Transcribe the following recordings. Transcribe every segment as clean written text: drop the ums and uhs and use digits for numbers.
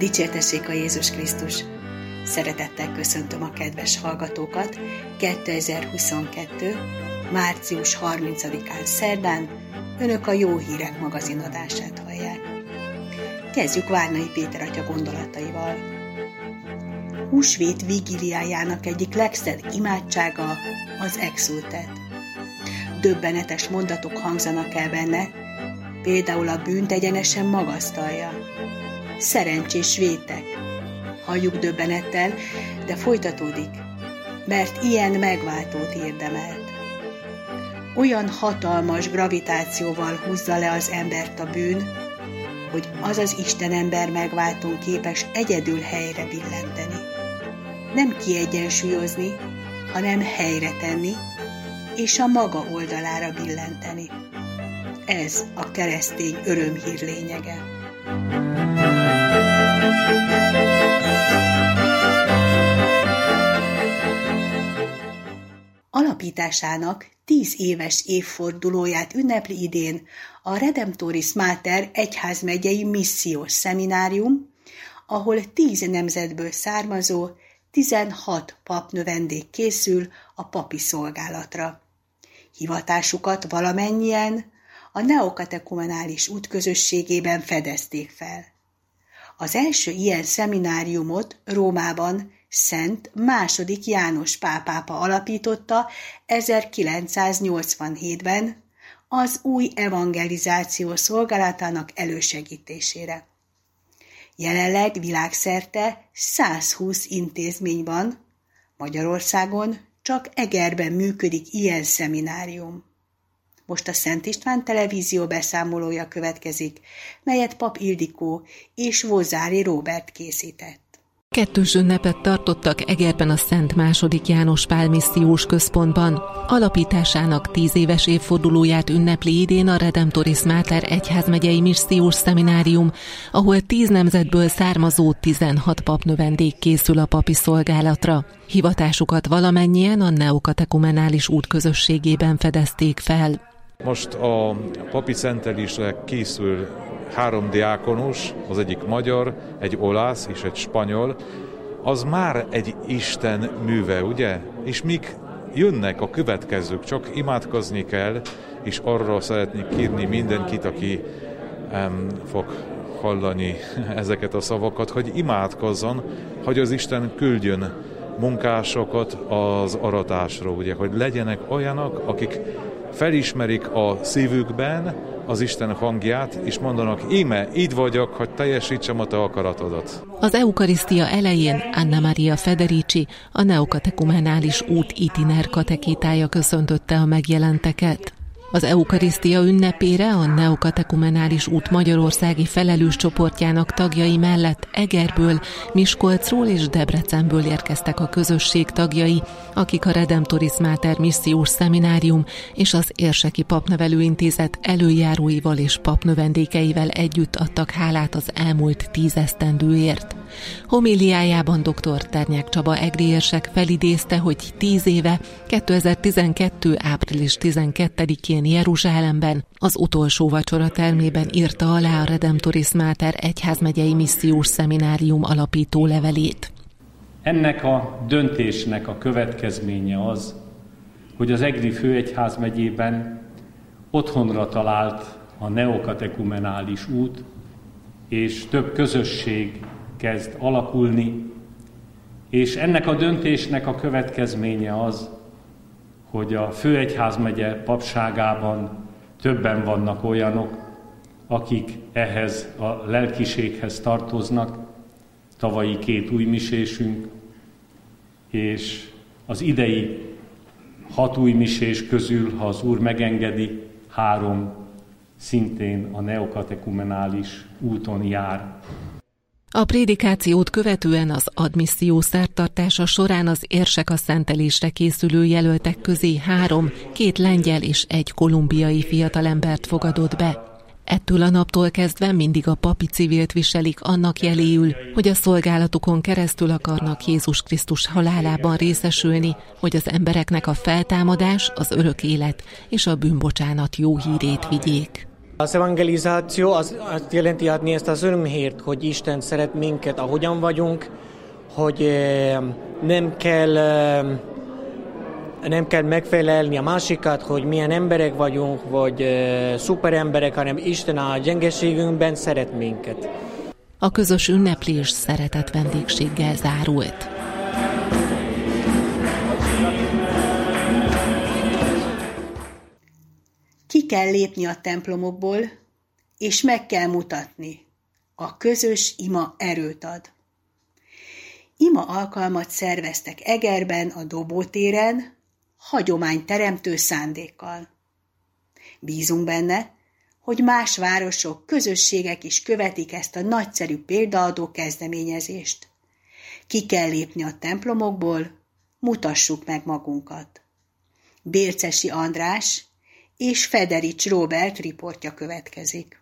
Dicsértessék a Jézus Krisztus! Szeretettel köszöntöm a kedves hallgatókat 2022. március 30-án szerdán Önök a Jó Hírek magazin adását hallják. Kezdjük Várnai Péter atya gondolataival. Húsvét vigíliájának egyik legszebb imádsága az exultet. Döbbenetes mondatok hangzanak el benne, például a bűnt egyenesen magasztalja. Szerencsés vétek. Halljuk döbbenettel, de folytatódik, mert ilyen megváltót érdemelt. Olyan hatalmas gravitációval húzza le az embert a bűn, hogy az az Istenember megváltón képes egyedül helyre billenteni. Nem kiegyensúlyozni, hanem helyre tenni, és a maga oldalára billenteni. Ez a keresztény örömhír lényege. Alapításának 10 éves évfordulóját ünnepli idén a Redemptoris Mater egyházmegyei missziós szeminárium, ahol 10 nemzetből származó 16 papnövendék készül a papi szolgálatra. Hivatásukat valamennyien a neokatekumenális út közösségében fedezték fel. Az első ilyen szemináriumot Rómában Szent II. János pápa alapította 1987-ben az új evangelizáció szolgálatának elősegítésére. Jelenleg világszerte 120 intézmény van, Magyarországon csak Egerben működik ilyen szeminárium. Most a Szent István televízió beszámolója következik, melyet Pap Ildikó és Vozári Róbert készített. Kettős ünnepet tartottak Egerben a Szent II. János Pál missziós központban. Alapításának 10 éves évfordulóját ünnepli idén a Redemptoris Mater egyházmegyei missziós szeminárium, ahol 10 nemzetből származó 16 papnövendék készül a papi szolgálatra. Hivatásukat valamennyien a neokatekumenális út közösségében fedezték fel. Most a papi szentelésre készül 3 diákonus, az egyik magyar, egy olasz és egy spanyol, az már egy Isten műve, ugye? És mik jönnek a következők, csak imádkozni kell, és arra szeretnék kérni mindenkit, aki fog hallani ezeket a szavakat, hogy imádkozzon, hogy az Isten küldjön munkásokat az aratásra, ugye? Hogy legyenek olyanok, akik felismerik a szívükben az Isten hangját, és mondanak, íme, így vagyok, hogy teljesítsem a te akaratodat. Az eukarisztia elején Anna Maria Federici, a neokatekumenális út itiner katekétája köszöntötte a megjelenteket. Az eukarisztia ünnepére a neokatekumenális út magyarországi felelős csoportjának tagjai mellett Egerből, Miskolcról és Debrecenből érkeztek a közösség tagjai, akik a Redemptoris Mater missziós szeminárium és az Érseki Papnevelőintézet előjáróival és papnövendékeivel együtt adtak hálát az elmúlt 10 esztendőért. Homiliájában dr. Ternyák Csaba egri érsek felidézte, hogy 10 éve, 2012. április 12-én Jeruzsálemben, az utolsó vacsora termében írta alá a Redemptoris Mater egyházmegyei missziós szeminárium alapító levelét. Ennek a döntésnek a következménye az, hogy az egri főegyházmegyében otthonra talált a neokatekumenális út, és több közösség kezd alakulni, és ennek a döntésnek a következménye az, hogy a főegyházmegye papságában többen vannak olyanok, akik ehhez a lelkiséghez tartoznak, tavalyi 2 újmisésünk, és az idei 6 újmisés közül, ha az Úr megengedi, 3 szintén a neokatekumenális úton jár. A prédikációt követően az admisszió szertartása során az érsek a szentelésre készülő jelöltek közé 3, 2 lengyel és 1 kolumbiai fiatalembert fogadott be. Ettől a naptól kezdve mindig a papi civilt viselik annak jeléül, hogy a szolgálatukon keresztül akarnak Jézus Krisztus halálában részesülni, hogy az embereknek a feltámadás, az örök élet és a bűnbocsánat jó hírét vigyék. Az evangelizáció azt jelenti adni ezt az örömhírt, hogy Isten szeret minket, ahogyan vagyunk, hogy nem kell megfelelni a másikat, hogy milyen emberek vagyunk, vagy szuper emberek, hanem Isten a gyengeségünkben szeret minket. A közös ünneplés szeretett vendégséggel zárult. Ki kell lépni a templomokból, és meg kell mutatni. A közös ima erőt ad. Ima alkalmat szerveztek Egerben, a Dobótéren, hagyományteremtő szándékkal. Bízunk benne, hogy más városok, közösségek is követik ezt a nagyszerű példaadó kezdeményezést. Ki kell lépni a templomokból, mutassuk meg magunkat. Bércesi András és Federics Róbert riportja következik.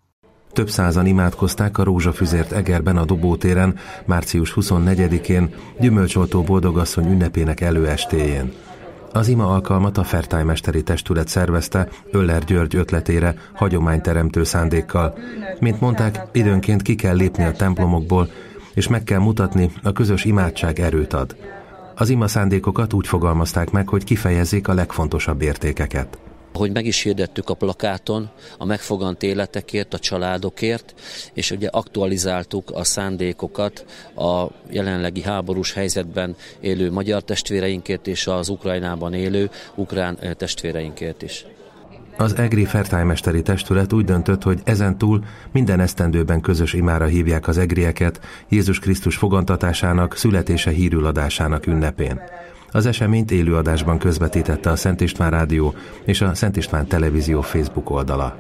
Több százan imádkozták a rózsafüzért Egerben a Dobótéren március 24-én gyümölcsoltó boldogasszony ünnepének előestéjén. Az ima alkalmat a Fertájmesteri Testület szervezte Öller György ötletére hagyományteremtő szándékkal. Mint mondták, időnként ki kell lépni a templomokból, és meg kell mutatni, a közös imádság erőt ad. Az ima szándékokat úgy fogalmazták meg, hogy kifejezzék a legfontosabb értékeket. Ahogy meg is hirdettük a plakáton, a megfogant életekért, a családokért, és ugye aktualizáltuk a szándékokat a jelenlegi háborús helyzetben élő magyar testvéreinkért és az Ukrajnában élő ukrán testvéreinkért is. Az egri Fertájmesteri Testület úgy döntött, hogy ezentúl minden esztendőben közös imára hívják az egrieket Jézus Krisztus fogantatásának, születése hírül adásának ünnepén. Az eseményt élőadásban közvetítette a Szent István Rádió és a Szent István Televízió Facebook oldala.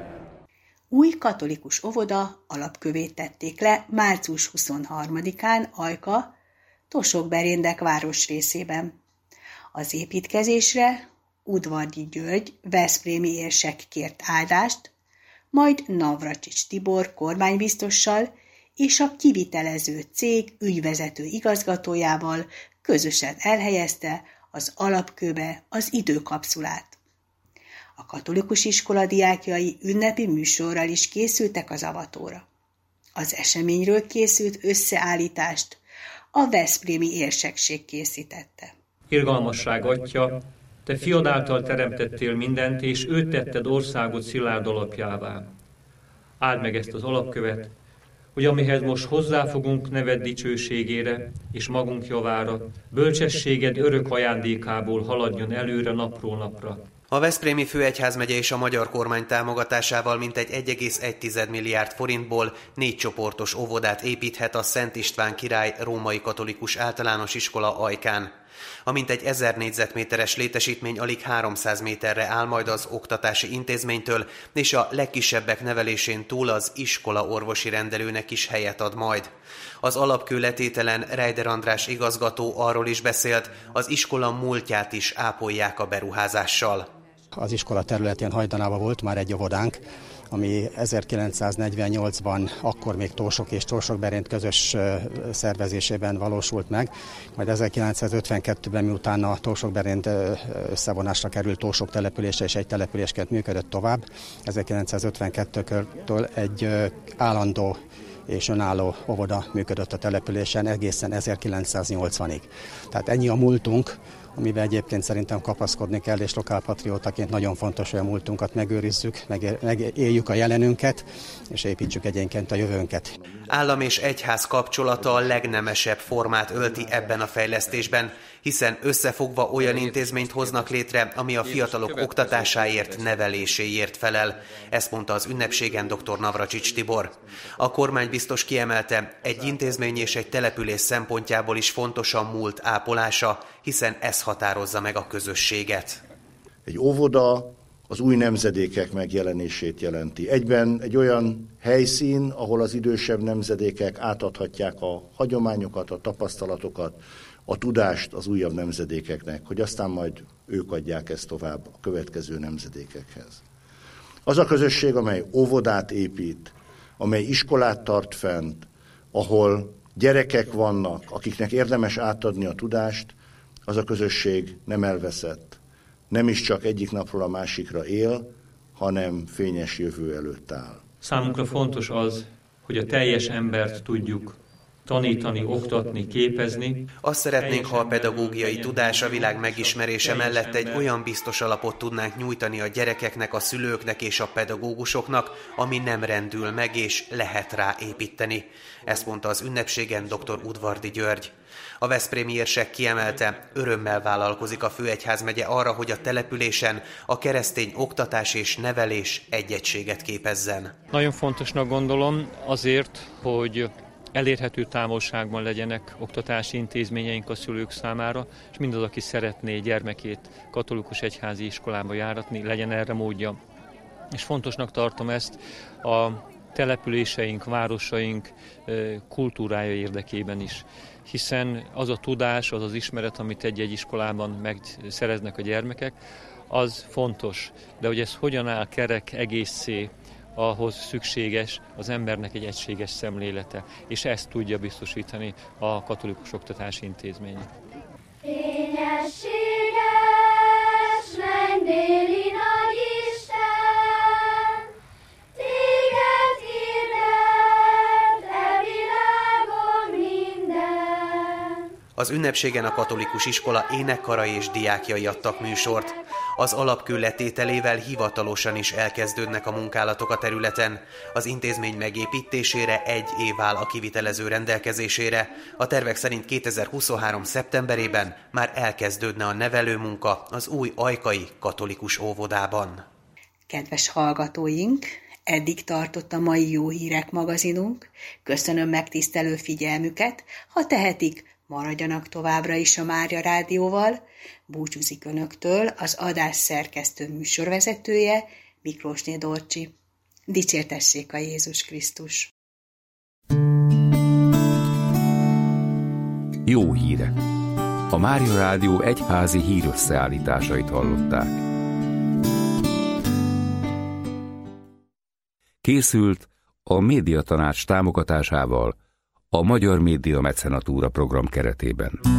Új katolikus óvoda alapkövét tették le március 23-án Ajka, Tosokberéndek városrészében. Az építkezésre Udvargyi György, veszprémi érsek kért áldást, majd Navracsics Tibor kormánybiztossal és a kivitelező cég ügyvezető igazgatójával közösen elhelyezte az alapkőbe az időkapszulát. A katolikus iskola diákjai ünnepi műsorral is készültek az avatóra. Az eseményről készült összeállítást a veszprémi érsekség készítette. Irgalmasság Atya, te fiad által teremtettél mindent, és őt tetted országot szilárd alapjává. Áld meg ezt az alapkövet, hogy amihez most hozzáfogunk neved dicsőségére és magunk javára, bölcsességed örök ajándékából haladjon előre napról napra. A veszprémi főegyházmegye és a magyar kormány támogatásával mintegy 1,1 milliárd forintból 4 csoportos óvodát építhet a Szent István király római katolikus általános iskola Ajkán. A mintegy 1000 négyzetméteres létesítmény alig 300 méterre áll majd az oktatási intézménytől, és a legkisebbek nevelésén túl az iskola orvosi rendelőnek is helyet ad majd. Az alapkő letételen Reider András igazgató arról is beszélt, az iskola múltját is ápolják a beruházással. Az iskola területén hajdanában volt már egy óvodánk, ami 1948-ban akkor még Tórsok és Torsokberénd közös szervezésében valósult meg, majd 1952-ben miután a Torsokberénd összevonásra került Torsok települése és egy településként működött tovább, 1952-től egy állandó és önálló óvoda működött a településen egészen 1980-ig. Tehát ennyi a múltunk, amiben egyébként szerintem kapaszkodni kell, és lokálpatriótaként nagyon fontos, hogy a múltunkat megőrizzük, megéljük a jelenünket, és építsük egyenként a jövőnket. Állam és egyház kapcsolata a legnemesebb formát ölti ebben a fejlesztésben, hiszen összefogva olyan intézményt hoznak létre, ami a fiatalok oktatásáért, neveléséért felel. Ezt mondta az ünnepségen dr. Navracsics Tibor. A kormánybiztos kiemelte, egy intézmény és egy település szempontjából is fontos a múlt ápolása, hiszen ez határozza meg a közösséget. Egy óvoda az új nemzedékek megjelenését jelenti. Egyben egy olyan helyszín, ahol az idősebb nemzedékek átadhatják a hagyományokat, a tapasztalatokat, a tudást az újabb nemzedékeknek, hogy aztán majd ők adják ezt tovább a következő nemzedékekhez. Az a közösség, amely óvodát épít, amely iskolát tart fent, ahol gyerekek vannak, akiknek érdemes átadni a tudást, az a közösség nem elveszett. Nem is csak egyik napról a másikra él, hanem fényes jövő előtt áll. Számunkra fontos az, hogy a teljes embert tudjuk tanítani, oktatni, képezni. Azt szeretnénk, ha a pedagógiai tudás a világ megismerése mellett egy olyan biztos alapot tudnánk nyújtani a gyerekeknek, a szülőknek és a pedagógusoknak, ami nem rendül meg és lehet rá építeni. Ezt mondta az ünnepségen dr. Udvardy György. A veszprémi érsek kiemelte, örömmel vállalkozik a főegyházmegye arra, hogy a településen a keresztény oktatás és nevelés egy egységet képezzen. Nagyon fontosnak gondolom azért, hogy elérhető távolságban legyenek oktatási intézményeink a szülők számára, és mindaz, aki szeretné gyermekét katolikus egyházi iskolába járatni, legyen erre módja. És fontosnak tartom ezt a településeink, városaink kultúrája érdekében is, hiszen az a tudás, az az ismeret, amit egy-egy iskolában megszereznek a gyermekek, az fontos, de hogy ez hogyan áll kerek egészé, ahhoz szükséges az embernek egy egységes szemlélete, és ezt tudja biztosítani a katolikus oktatási intézmény. Fényességes mennydéli nagy Isten, téged hirdet e világon minden. Az ünnepségen a katolikus iskola énekkarai és diákjai adtak műsort. Az alapkő letételével hivatalosan is elkezdődnek a munkálatok a területen. Az intézmény megépítésére 1 év áll a kivitelező rendelkezésére. A tervek szerint 2023. szeptemberében már elkezdődne a nevelőmunka az új ajkai katolikus óvodában. Kedves hallgatóink, eddig tartott a mai Jó Hírek magazinunk. Köszönöm megtisztelő figyelmüket, ha tehetik, maradjanak továbbra is a Mária Rádióval. Búcsúzik önöktől az adás szerkesztő műsorvezetője, Miklósné Dorcsi. Dicsértessék a Jézus Krisztus! Jó hírek! A Mária Rádió egyházi hírösszeállításait hallották. Készült a Médiatanács támogatásával a Magyar Média Mecenatúra program keretében.